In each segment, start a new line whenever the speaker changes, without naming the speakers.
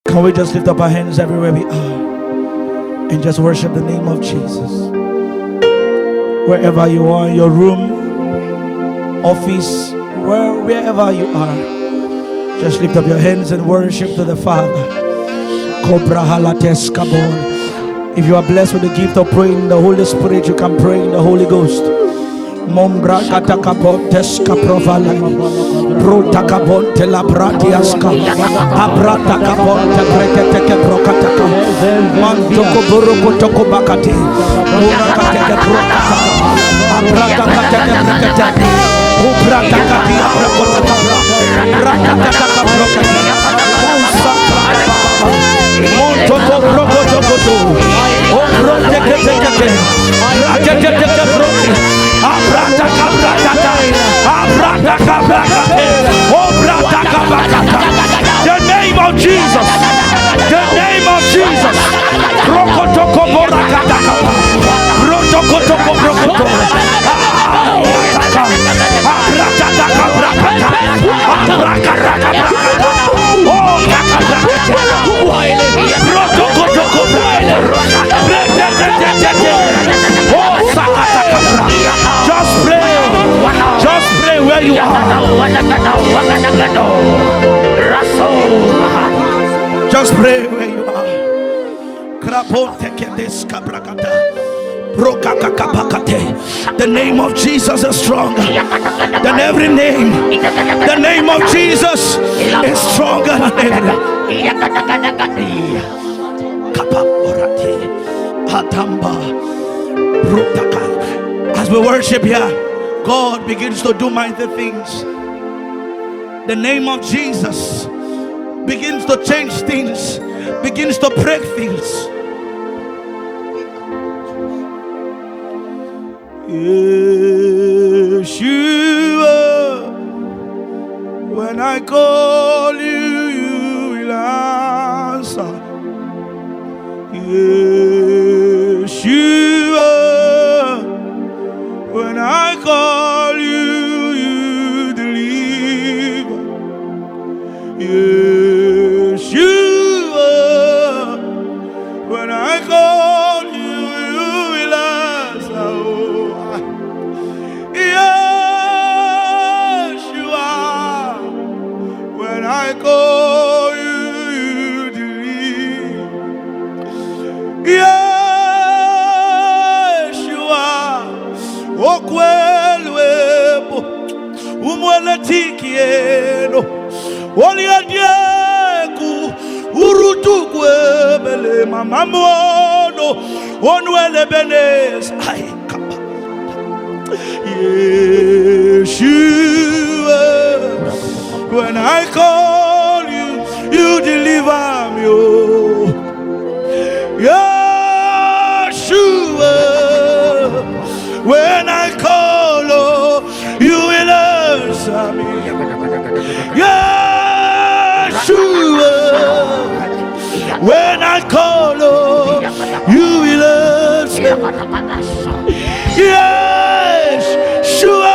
Can we just lift up our hands everywhere we are and just worship the name of Jesus? Wherever you are, in your room, office, wherever you are, just lift up your hands and worship to the Father. If you are blessed with the gift of praying in the Holy Spirit, you can pray in the Holy Ghost. Mombra katakapontes kaprovala protakabonte labratiaska abrata kabonte breketeke brokataka mantoko boroko toko bakati murakateke brokataka abrata kateke breketeke ubrata kati abrokotaka rakataka brokataka usakra montoko brokotokoto obroteketeke raketeke brokataka abrata kabrata abrata kabrata obrata kabrata. The name of Jesus, the name of Jesus. Rokotoko borakataka rotokotoko brokoto abrata kabrata abrata oh rotokotoko just pray where you are. Just pray where you are. The name of Jesus is stronger than every name. The name of Jesus is stronger than every. As we worship here, God begins to do mighty things. The name of Jesus begins to change things, begins to break things. Yeshua, when I call you, you will answer. Yeshua, when I call you, you deliver. Yeshua, when I call you, you will answer. Yeshua, when I call you, you deliver. Yeshua, okwelwebo umweletikieno oliadieku urutukwebele mamamono onwele benes ay kapa. Yeshua, when I call you, you deliver me. Yeshua, when I call, oh, you will answer me. Yeshua, when I call, oh, you will answer me. Yeshua,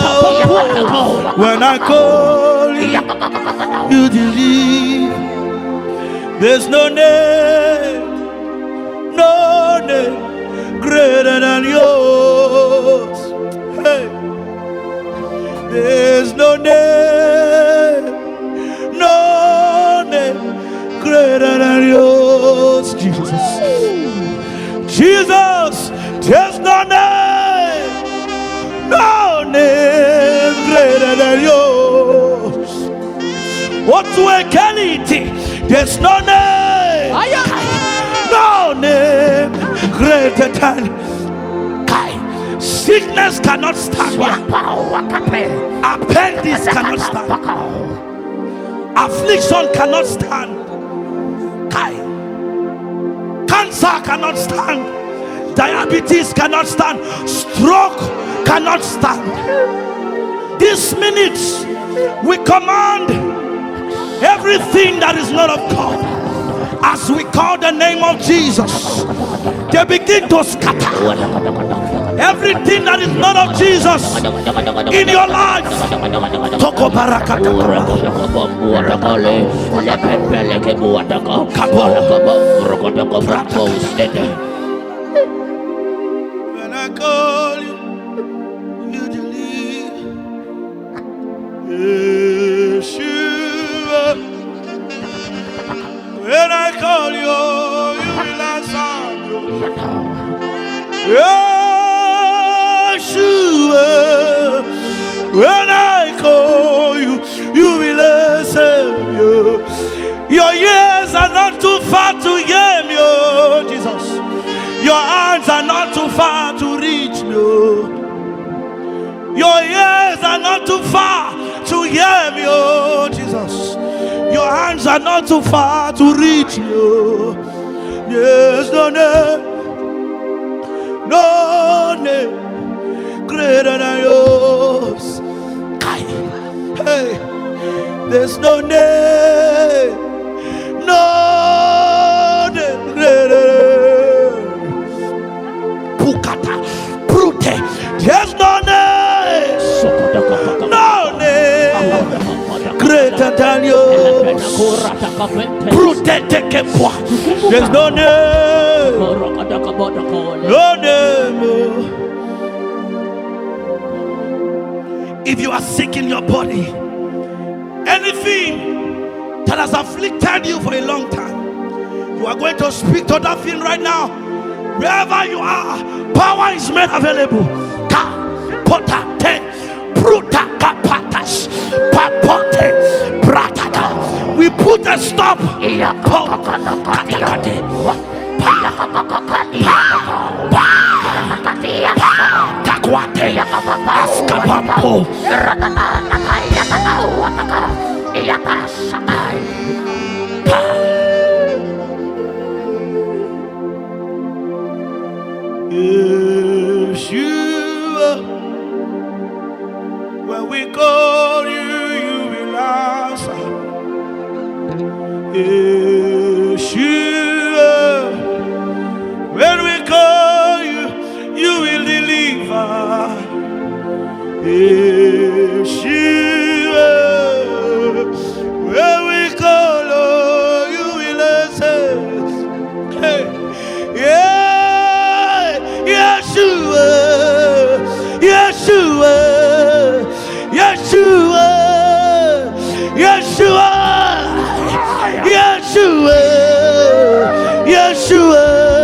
when I call you, you deliver. There's no name greater than yours. Hey. There's no name greater than yours, Jesus. Jesus, there's no name greater than yours. What's equality? There's no name greater than. Sickness cannot stand. Appendix cannot stand. Affliction cannot stand. Cancer cannot stand. Diabetes cannot stand. Stroke cannot stand. This minute we command everything that is not of God As we call the name of Jesus, they begin to scatter. Everything that is not of Jesus in your life. Toko barakata. When I call you, you deliver. Yeshua. When I call you, you will answer. Yeshua. When I call you, you will answer. Your ears are not too far to hear me, oh Jesus. Your hands are not too far to reach me. Your ears are not too far to hear me, oh Jesus. Your hands are not too far to reach me. There's no name, no name greater than yours. Hey, there's no name, no name greater. Pukata, brute. There's no name, no name greater than yours. Protect moi. There's no name, no name. If you are sick in your body, anything that has afflicted you for a long time, you are going to speak to that thing right now. Wherever you are, power is made available. Ka potate, pruta kapatas, papote, bratata. We put a stop. Takwate, askapampo. Yeshua, when we call you, you will answer. Yeshua, when we call you, you will deliver. Yeshua, when we call you, you will answer. Hey, yeah. Yeshua, Yeshua, Yeshua, Yeshua, Yeshua, Yeshua,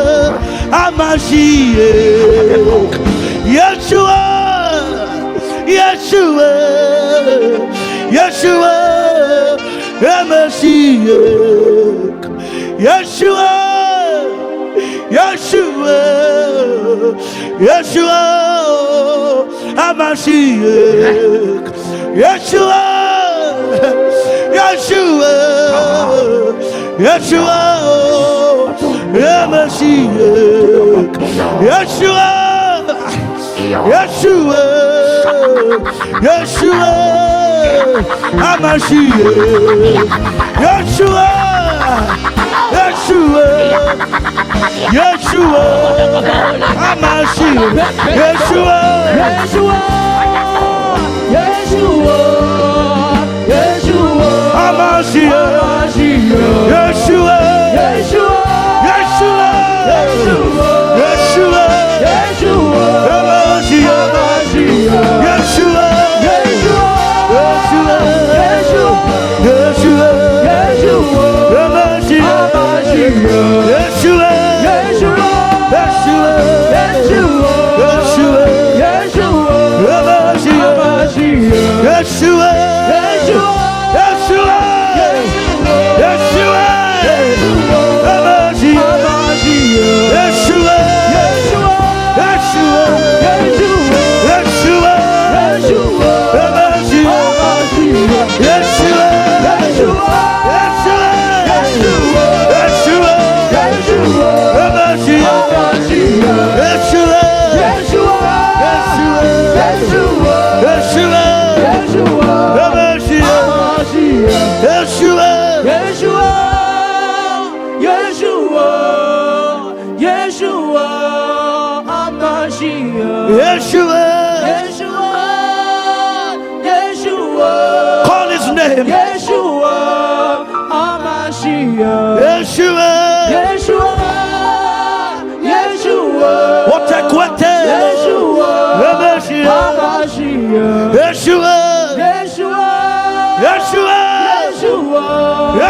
Hamashiach, Yeshua, Yeshua, Yeshua, Hamashiach, Yeshua, Yeshua, Yeshua, Hamashiach, Yeshua, Yeshua, Yeshua, Hamashiach, Yeshua, Yeshua, Yeshua, Hamashiach, Yeshua, Yeshua, Yeshua, Hamashiach, Yeshua, Yeshua, Yeshua, Yeshua, Hamashiach, Yeshua, Yeshua, Yeshua, Yeshua, Yeshua, Yeshua, Hamashiach, Yeshua, Yeshua, Yeshua, Yeshua, Yeshua, Hamashiach, Yeshua, Yeshua, Yeshua, Yeshua, Yeshua, Yeshua, Hamashiach, Yeshua, Yeshua, Yeshua, Yeshua,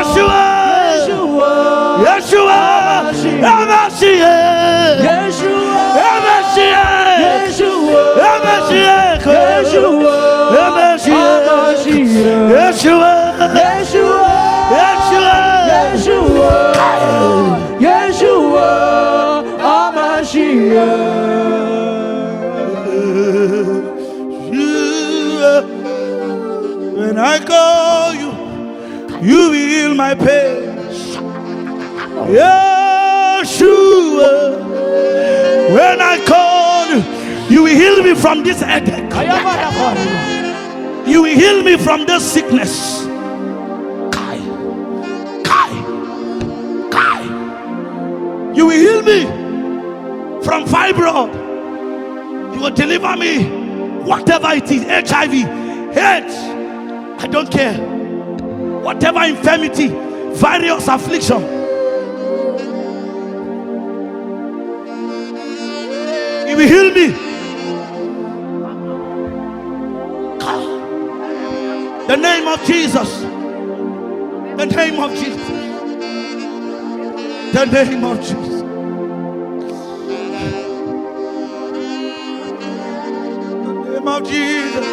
Yeshua, Yeshua, Hamashiach, Yeshua, Hamashiach, Yeshua, Hamashiach, Yeshua, Hamashiach, Yeshua, Yeshua, Yeshua, Yeshua, Hamashiach. When I call you, you heal my pain. Yeshua, when I call you, you will heal me from this headache. You will heal me from this sickness. You will heal me from fibroid. You will deliver me, whatever it is, HIV, AIDS, I don't care. Whatever infirmity, various affliction. You will heal me. The name of Jesus. The name of Jesus. The name of Jesus. The name of Jesus.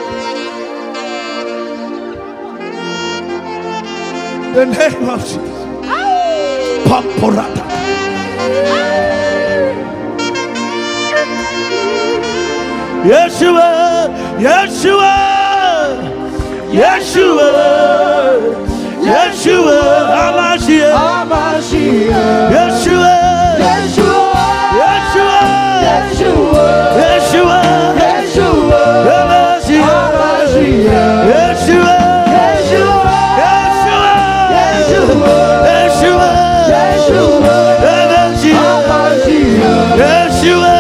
The name of Jesus. Pamporata. Yeshua, Yeshua, Yeshua, Yeshua, Hamashiach, Yeshua, Yeshua, Yeshua, Yeshua, Yeshua, Yeshua, Hamashiach, Yeshua, Yeshua, Yeshua, Yeshua, Yeshua, Hamashiach, Yeshua,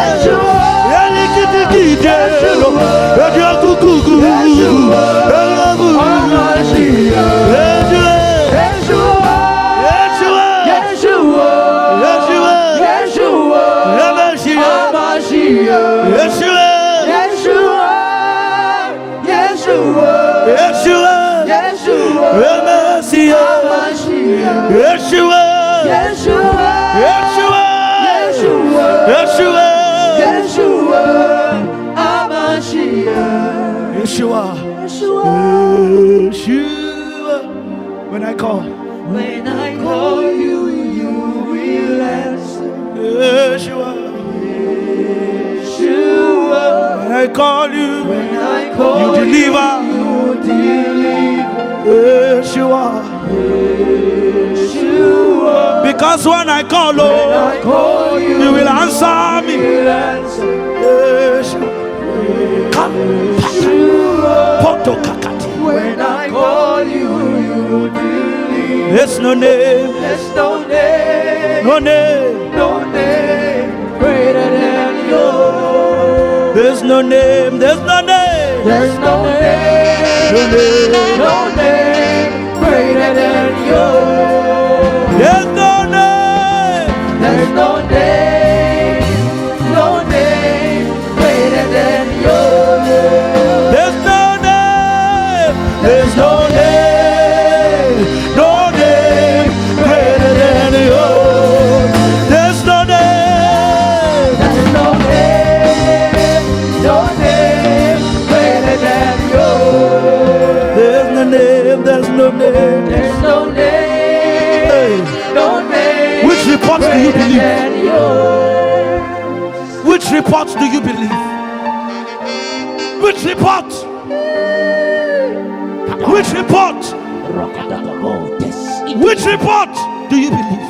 Yeshua, Yeshua. When I call you, you will answer. Yeshua, Yeshua. When I call you, you deliver. Yeshua, Yeshua. Because when I call, you will answer me. Yeshua. When I call you, you believe. There's no name, no name greater than yours. There's no name, greater than yours. There's no name, greater than yours. There's no name greater than yours. There's no name greater than yours. There's no name. Hey. Which reports do you believe? Which reports do you believe? Which report? Which report? Which report do you believe?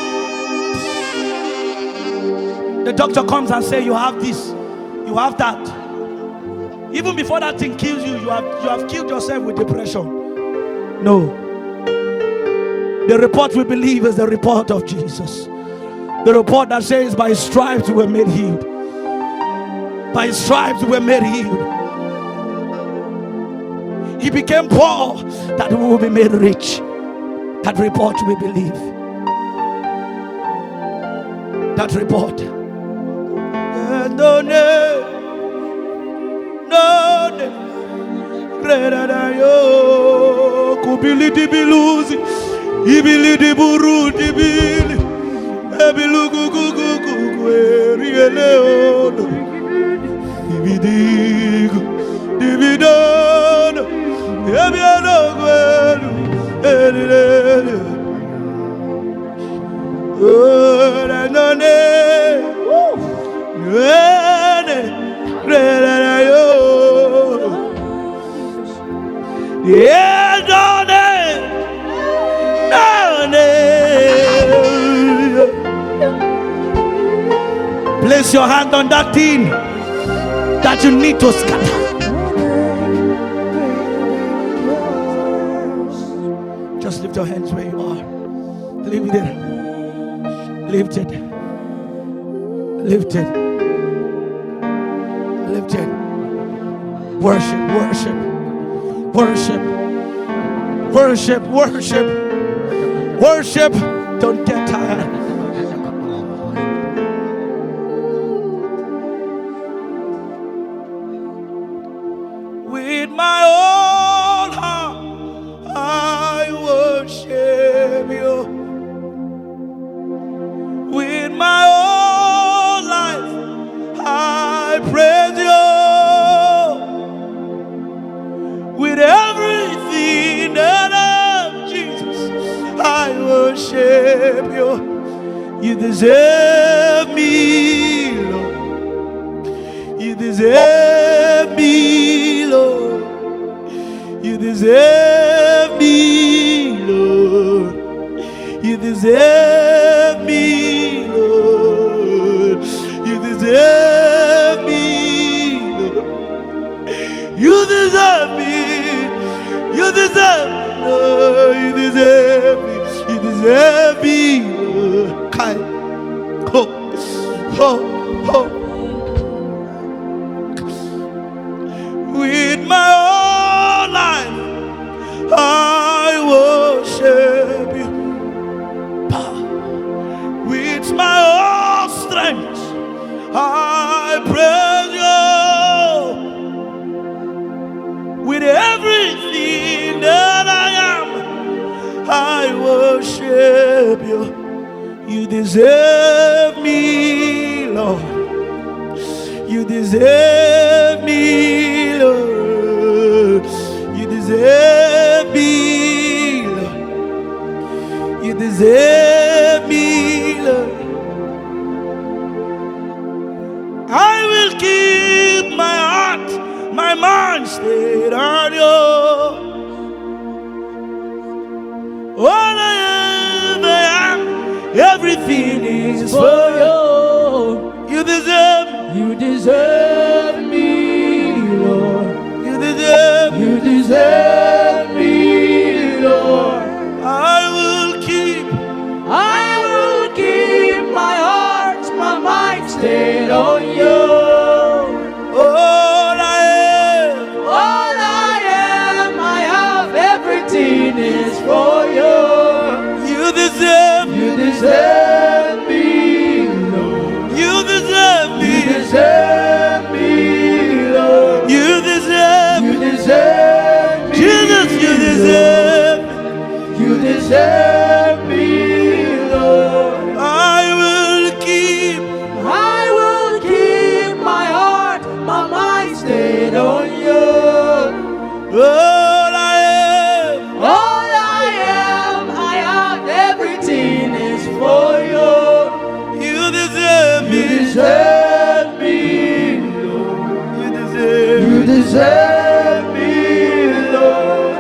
The doctor comes and says, you have this, you have that. Even before that thing kills you, you have killed yourself with depression. No. The report we believe is the report of Jesus. The report that says, by His stripes we were made healed. By His stripes we were made healed. He became poor that we will be made rich. That report we believe. That report. No name greater than you. Kubiliti biluzi. Ibili di buru di bili. Ebilu gugu rieleono. Ibidigo dividono. Ebiano guelu elele. Oh na none. None. Relala yo. Yeah, none. Place your hand on that thing that you need to scatter. Just lift your hands where you are. Lift it. Lift it. Lift it. Lift it. Worship, worship, worship, worship, worship, worship. Don't get tired. With my whole heart, I worship you. With my whole life, I praise you. With everything that I'm, Jesus, I worship you. You deserve me, Lord. You deserve me, Lord. You deserve me, Lord. You deserve me, Lord. You deserve me, Lord. You deserve me. You deserve me, Lord. You deserve me. You deserve me, Lord. Kai. Ho. Ho. Ho. With my whole life, I worship you. With my whole strength, I praise you. With everything that I am, I worship you. You deserve me, Lord. You deserve me, Lord. You deserve me, Lord. You deserve me, Lord. I will keep my heart, my mind stayed on you. All I ever am, everything is for you. You deserve me.
You deserve me, Lord.
You deserve me.
You deserve me, Lord.
I will keep
my heart, my mind stayed on you.
all I
I have, everything is for you.
You deserve me.
You deserve me, Lord.
You deserve me.
You deserve me, Lord.
You deserve
You
me.
deserve me,
Jesus, you deserve me.
You deserve me, Lord.
I will keep
my heart, my mind stayed on you.
all I
All I have, everything is for you.
You deserve
You
me.
deserve me, Lord.
You deserve
You
me.
deserve me, Lord.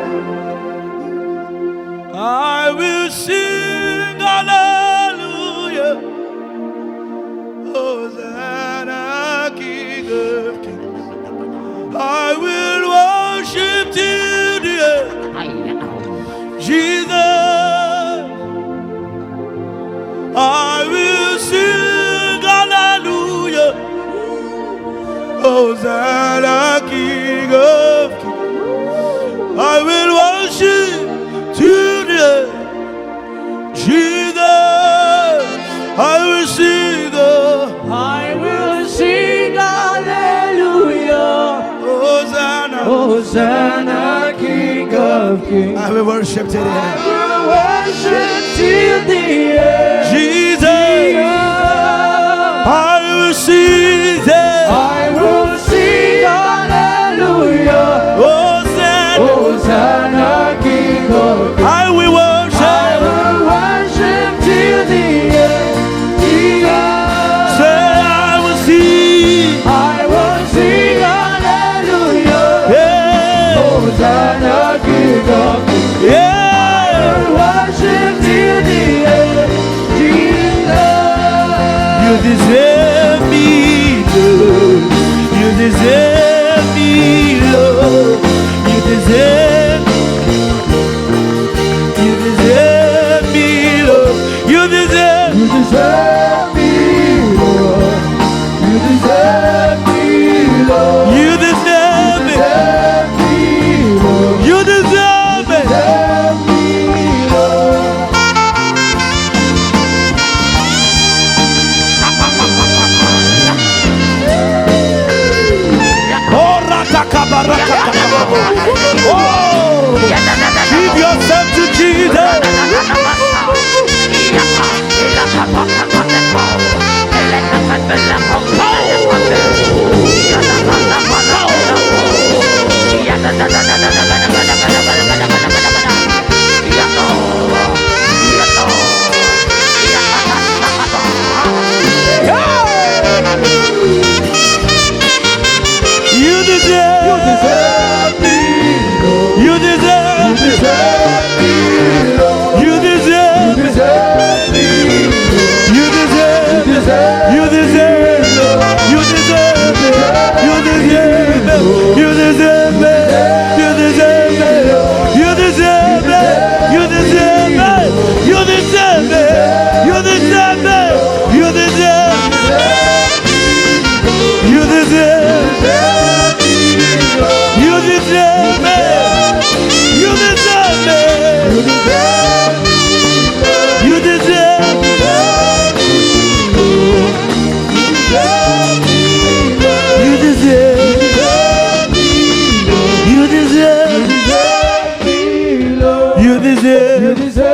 I will sing hallelujah. Hosanna, King of Kings. I will worship till the end. Jesus, I will sing hallelujah. Hosanna, King of Kings. I will worship till the end. Jesus, I will sing.
I will sing hallelujah.
Hosanna.
Hosanna, King of Kings.
I will worship till the
I
end.
will worship till the end.
Jesus, I will sing them.
I will sing hallelujah.
Hosanna,
Hosanna, King of Kings.
I will
I
worship.
will worship till the end. Jesus,
Say I will sing.
I will sing hallelujah.
Yeah,
Hosanna, King of Kings.
yeah.
Worship till the end. Jesus,
You deserve me, Lord. You deserve me, Lord. You deserve. You deserve me, Lord. You deserve.
you deserve me, Lord. You deserve me, Lord.
You deserve me.
Deserve me, Lord.
You deserve it.
Deserve me, Lord.
Oh, ratakabarakataka. Oh, give yourself to Jesus. You deserve.
Deserve me, Lord.
You deserve.
Deserve me, Lord.
You deserve.
Deserve me,
You deserve.
deserve
You deserve. You deserve. You deserve. You deserve. You deserve. You deserve. You deserve. You deserve. You deserve. You deserve. You deserve. You deserve me. You deserve me. You deserve. You deserve. You deserve. You deserve.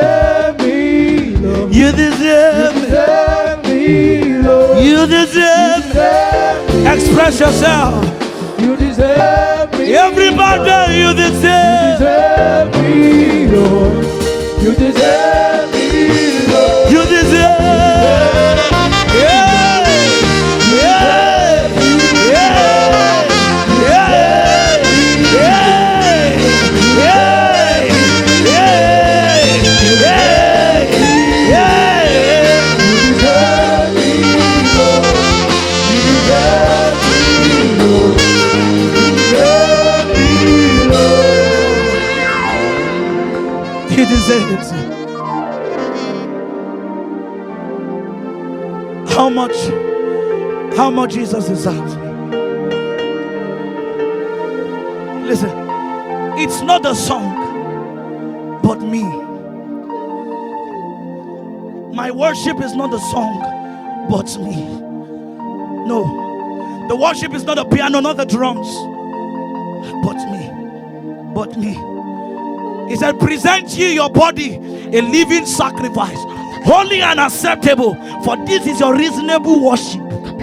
You deserve. You deserve. Express yourself.
You deserve me.
Everybody, you deserve.
deserve me, Lord. You deserve me, Lord.
You deserve. Yeah. Yeah. Yeah. Yeah. Yeah. Yeah. Yeah.
You deserve me, Lord. You deserve me, Lord.
He deserves it. How much Jesus deserves me. Listen, it's not the song, but me. My worship is not the song, but me. No, the worship is not the piano, not the drums, but me. But me. He said, present ye your body a living sacrifice, holy and acceptable, for this is your reasonable worship.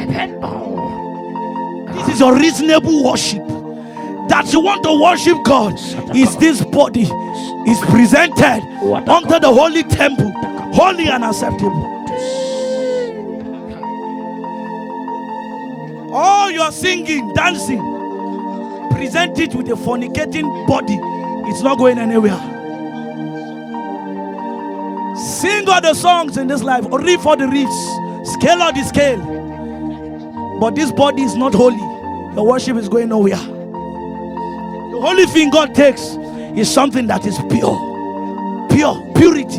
This is your reasonable worship. That you want to worship God is this body is presented unto the holy temple, holy and acceptable. All your singing, dancing, present it with a fornicating body. It's not going anywhere. Sing all the songs in this life, or read for the riffs, scale out the scale. But this body is not holy. Your worship is going nowhere. The only thing God takes is something that is pure. Purity.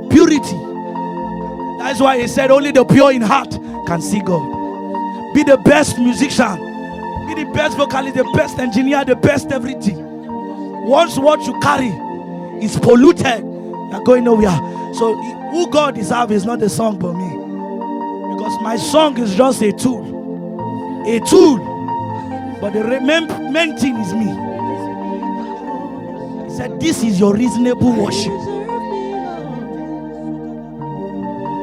That's why he said only the pure in heart can see God. Be the best musician, be the best vocalist, the best engineer, the best everything. Once what you carry is polluted, you're going nowhere. So who God deserves is not the song but me. Because my song is just a tool. But the main thing is me. He said, this is your reasonable worship.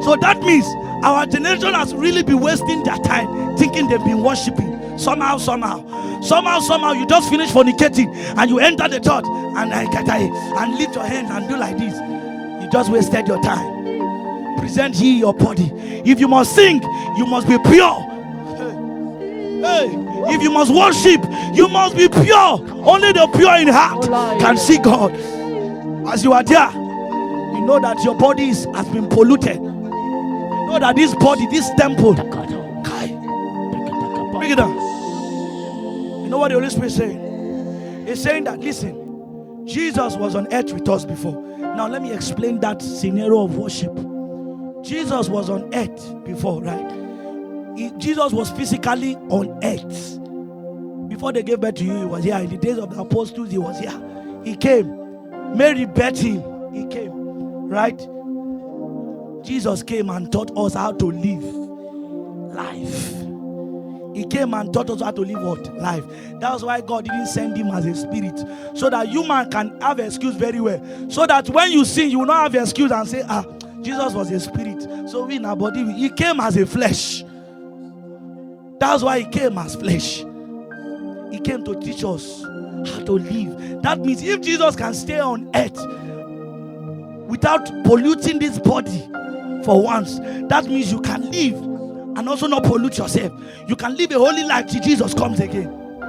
So that means our generation has really been wasting their time thinking they've been worshiping. Somehow you just finish fornicating and you enter the church and lift your hand and do like this. You just wasted your time. Present ye your body. If you must sing, you must be pure. Hey, if you must worship, you must be pure. Only the pure in heart can see God. As you are there, you know that your body has been polluted. You know that this body, this temple, bring it down. You know what the Holy Spirit is saying? He's saying that, listen, Jesus was on earth with us before. Now let me explain that scenario of worship. Jesus was on earth before, right? Jesus was physically on earth. Before they gave birth to you, he was here. In the days of the apostles, he was here. He came. Mary birthed him. He came, right? Jesus came and taught us how to live life. He came and taught us how to live what? Life. That's why God didn't send him as a spirit, so that human can have an excuse very well. So that when you sin, you will not have an excuse and say, Jesus was a spirit, so we in our body. He came as a flesh. That's why he came as flesh. He came to teach us how to live. That means if Jesus can stay on earth without polluting this body for once, that means you can live and also not pollute yourself. You can live a holy life till Jesus comes again.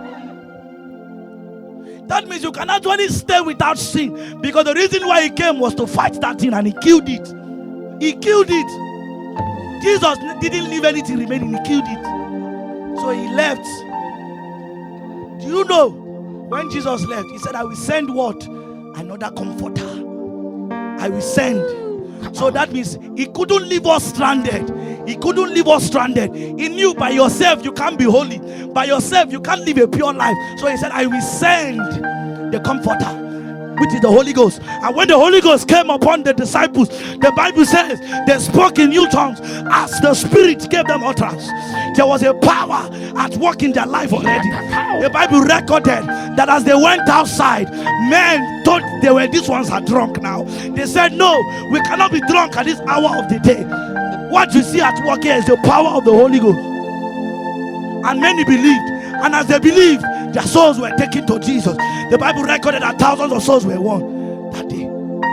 That means you can actually stay without sin, because the reason why he came was to fight that thing, and he killed it. He killed it. Jesus didn't leave anything remaining. He killed it. So he left. Do you know when Jesus left, he said, I will send what? Another comforter. I will send. So that means he couldn't leave us stranded. He couldn't leave us stranded. He knew by yourself you can't be holy. By yourself you can't live a pure life. So he said, I will send the comforter, which is the Holy Ghost. And when the Holy Ghost came upon the disciples, the Bible says they spoke in new tongues as the Spirit gave them utterance. There was a power at work in their life already. The Bible recorded that as they went outside, men thought these ones are drunk now. They said, no, we cannot be drunk at this hour of the day. What you see at work here is the power of the Holy Ghost. And many believed. And as they believed, their souls were taken to Jesus. The Bible recorded that thousands of souls were won that day.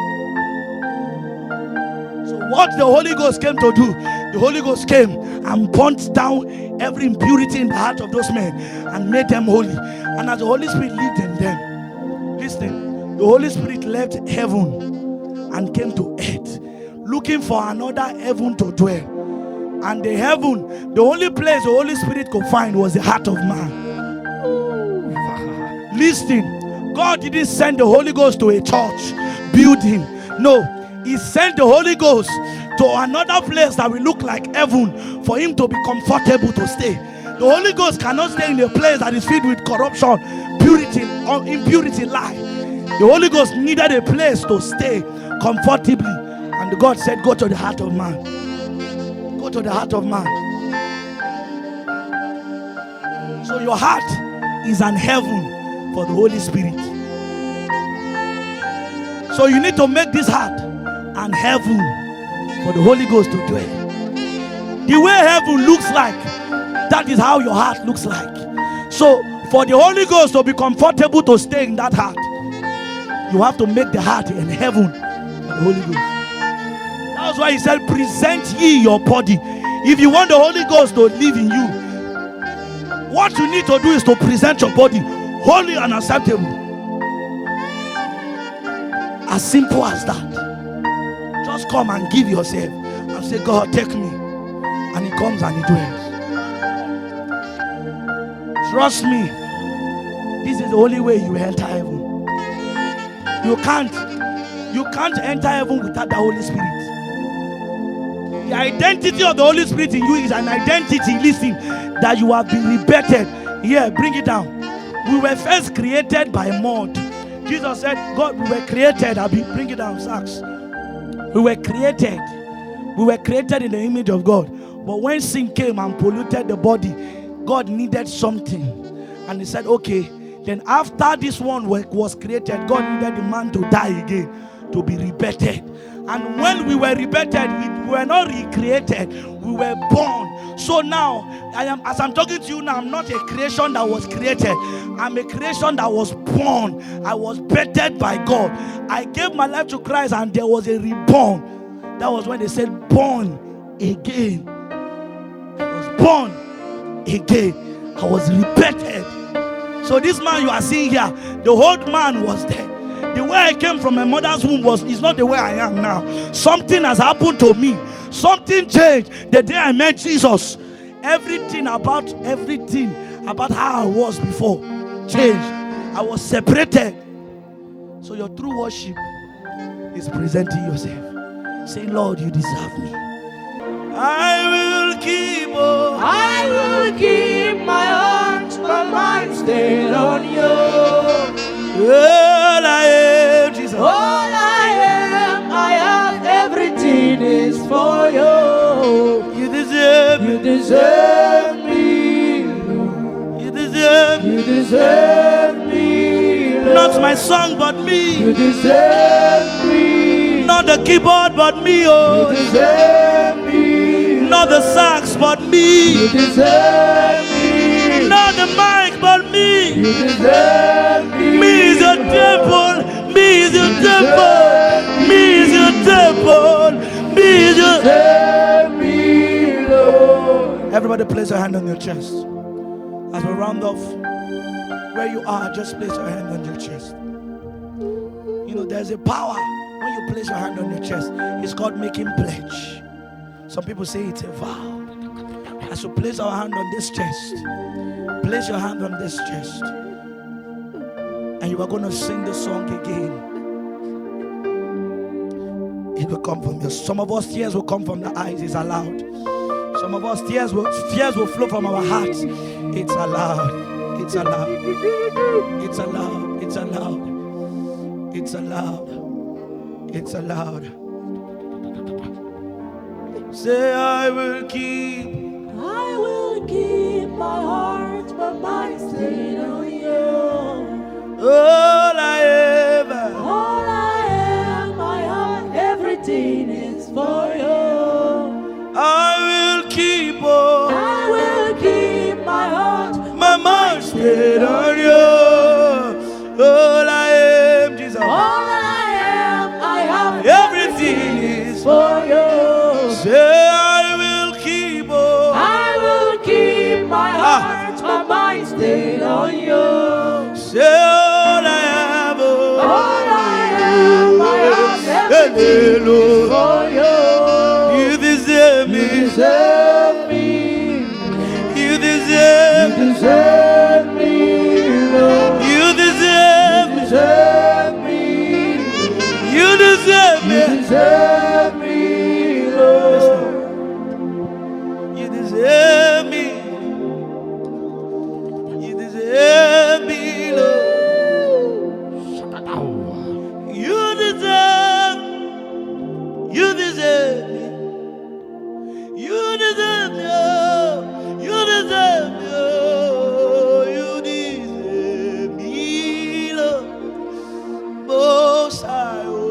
So what the Holy Ghost came to do, the Holy Ghost came and burnt down every impurity in the heart of those men and made them holy. And as the Holy Spirit lived in them, listen, the Holy Spirit left heaven and came to earth, looking for another heaven to dwell. And the heaven, the only place the Holy Spirit could find was the heart of man. Listen, God didn't send the Holy Ghost to a church building. No, he sent the Holy Ghost to another place that will look like heaven for him to be comfortable to stay. The Holy Ghost cannot stay in a place that is filled with corruption, purity, or impurity, lie. The Holy Ghost needed a place to stay comfortably. And God said, go to the heart of man. Go to the heart of man. So your heart is an heaven for the Holy Spirit. So you need to make this heart an heaven for the Holy Ghost to dwell. The way heaven looks like, that is how your heart looks like. So for the Holy Ghost to be comfortable to stay in that heart, you have to make the heart in heaven for the Holy Ghost. That's why he said, present ye your body. If you want the Holy Ghost to live in you, what you need to do is to present your body holy and acceptable. As simple as that. Just come and give yourself and say, God, take me. And he comes and he dwells. Trust me, this is the only way you will enter heaven. You can't enter heaven without the Holy Spirit. The identity of the Holy Spirit in you is an identity, listen, that you have been rebirthed. Here, bring it down. We were first created by mud. Jesus said, God, we were created. Bring it down, Sachs. We were created. We were created in the image of God. But when sin came and polluted the body, God needed something. And he said, okay, then after this one was created, God needed the man to die again, to be rebirthed. And when we were rebirthed, we were not recreated, we were born. So now, as I'm talking to you now, I'm not a creation that was created. I'm a creation that was born. I was birthed by God. I gave my life to Christ and there was a reborn. That was when they said born again. I was born again. I was rebirthed. So this man you are seeing here, the old man was there. The way I came from my mother's womb is not the way I am now. Something has happened to me. Something changed the day I met Jesus. Everything about how I was before changed. I was separated. So your true worship is presenting yourself. Say, Lord, you deserve me. I will keep
my heart, my mind stayed on you.
All I am, Jesus.
All I am, I have, everything is for you.
You deserve me.
You deserve me.
You deserve me.
You deserve me. Lord.
Not my song, but me.
You deserve me.
Not the keyboard, but me. Oh,
you deserve me.
Not the sax, but me.
You deserve me.
Not the mic, but me.
You deserve me.
Me is your temple. Me is your temple. Me is your temple. Me is your.
Deserve me, Lord.
Everybody, place your hand on your chest. As we round off, where you are, just place your hand on your chest. You know, there's a power when you place your hand on your chest. It's called making pledge. Some people say it's a vow. As you place our hand on this chest, place your hand on this chest, and you are going to sing the song again. It will come from you. Some of us tears will come from the eyes. It's allowed. Some of us tears will flow from our hearts. It's allowed. It's allowed. It's allowed. It's allowed. It's allowed. It's allowed. Say, I will keep
my heart, my mind stayed on you.
All I ever.
All I am, I have, everything is for you.
I will keep
my heart,
my mind stayed on you. All I am, Jesus.
All I am, I have,
everything is
for you.
Say, I will keep
my heart, my mind stayed on you.
Say, all I have,
all I am, I have, everything is for you.
You deserve me.
You deserve me.
You deserve
me. You deserve me, Lord.
You deserve me.
You deserve me.
You deserve me.
You deserve me, Lord.
You deserve me. You deserve me, Lord. You deserve. You deserve me. You deserve me. You deserve me. You deserve me, Lord. Most High, oh.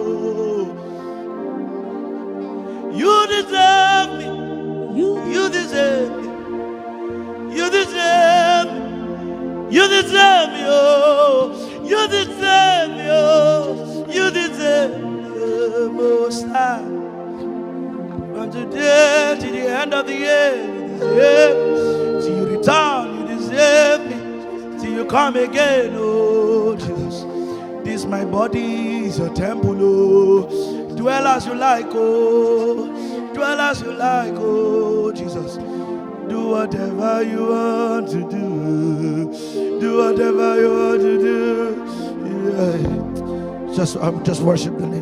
You deserve me. You deserve me. You deserve me. You deserve me, oh. You deserve me, oh. You deserve me, oh, Most High. From today to the end of the year, you deserve me. Till you return, you deserve me. Till you come again, oh Jesus. This my body is your temple, oh. Dwell as you like, oh. Dwell as you like, oh Jesus. Do whatever you want to do. Do whatever you want to do. Yeah. Just worship the name.